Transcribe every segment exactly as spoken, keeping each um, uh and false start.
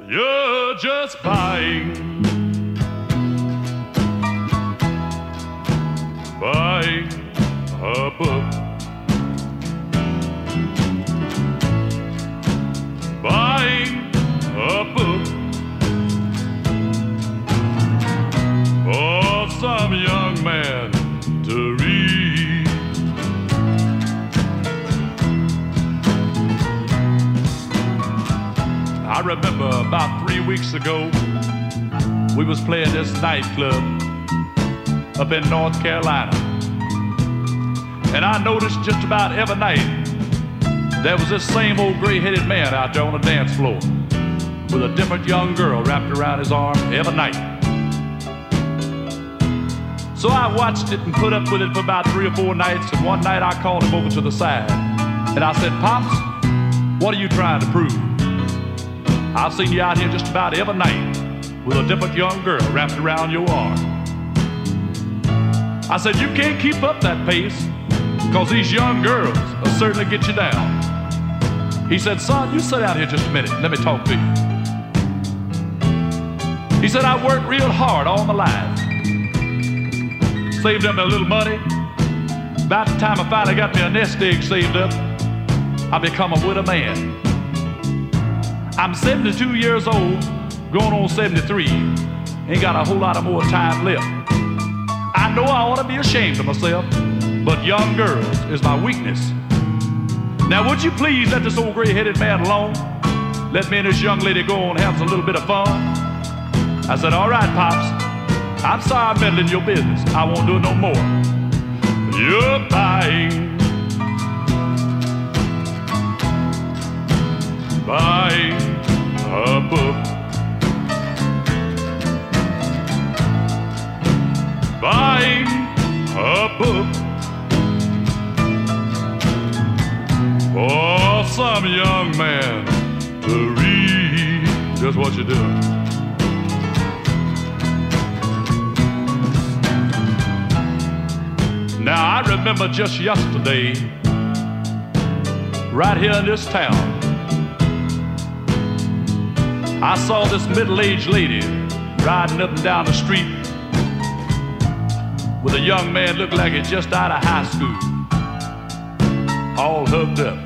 You're just buying, buying a book, buying a book for some young man to read. I remember about three weeks ago, we was playing this nightclub up in North Carolina. And I noticed just about every night there was this same old gray-headed man out there on the dance floor with a different young girl wrapped around his arm every night. So I watched it and put up with it for about three or four nights, and one night I called him over to the side and I said, "Pops, what are you trying to prove? I've seen you out here just about every night with a different young girl wrapped around your arm." I said, "You can't keep up that pace, because these young girls will certainly get you down." He said, "Son, you sit out here just a minute. Let me talk to you." He said, "I worked real hard all my life, saved up a little money. About the time I finally got me a nest egg saved up, I become a widow man. I'm seventy-two years old, going on seventy-three. Ain't got a whole lot of more time left. I know I ought to be ashamed of myself, but young girls is my weakness. Now would you please let this old gray-headed man alone? Let me and this young lady go on and have a little bit of fun." I said, "All right, Pops. I'm sorry I'm meddling in your business. I won't do it no more." You're buying, buying a book, buying a book for some young man to read. Just what you're doing. Now I remember just yesterday, right here in this town, I saw this middle-aged lady riding up and down the street with a young man looked like he's just out of high school, all hooked up.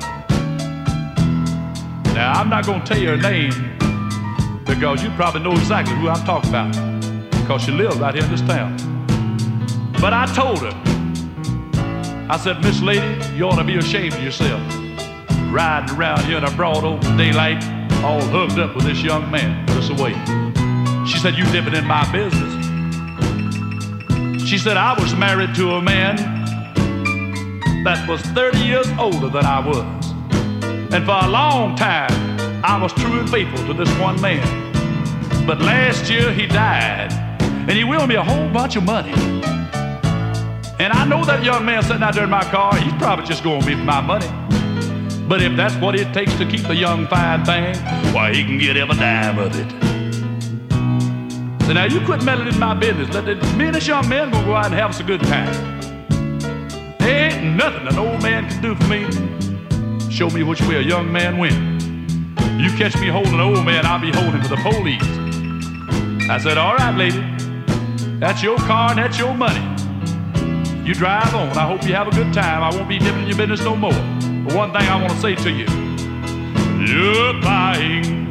Now I'm not gonna tell you her name, because you probably know exactly who I'm talking about, because she lives right here in this town. But I told her, I said, "Miss Lady, you ought to be ashamed of yourself, riding around here in a broad open daylight, all hooked up with this young man this away." She said, "You living in my business." She said, "I was married to a man that was thirty years older than I was. And for a long time, I was true and faithful to this one man. But last year he died, and he willed me a whole bunch of money. And I know that young man sitting out there in my car, he's probably just going to be for my money. But if that's what it takes to keep the young fine thing, why, he can get every dime of it." So now you quit meddling in my business. Let the, me and this young man gonna go out and have us a good time. There ain't nothing an old man can do for me. Show me which way a young man went. You catch me holding an old man, I'll be holding for the police." I said, "All right, lady. That's your car and that's your money. You drive on. I hope you have a good time. I won't be dipping in your business no more. But one thing I want to say to you, you're buying,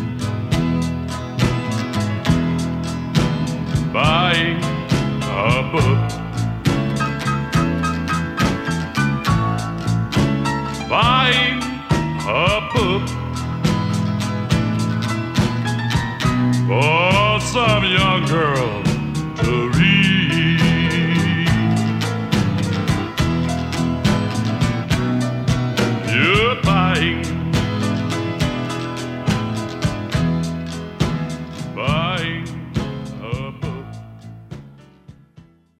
buying a book, buying a book for some young girl to read. You're buying,